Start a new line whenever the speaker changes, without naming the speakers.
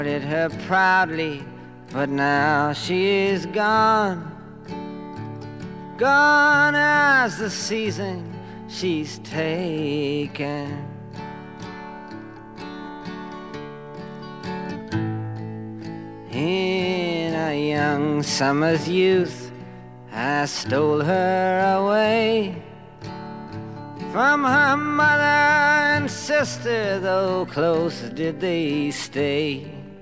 It her proudly, but now she is gone. Gone as the season she's taken. In a young summer's youth, I stole her away from her mother and sister, though close did they stay.